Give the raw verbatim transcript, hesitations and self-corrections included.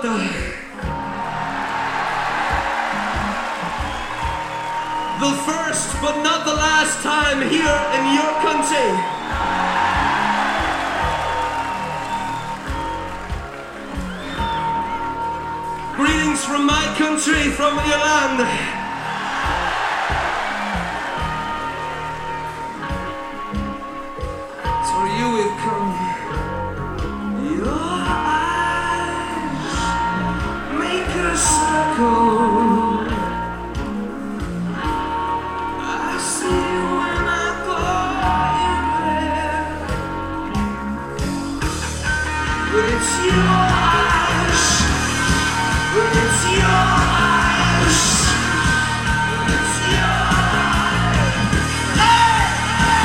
volta. The first but not the last time here in your country. Greetings from my country, from your land.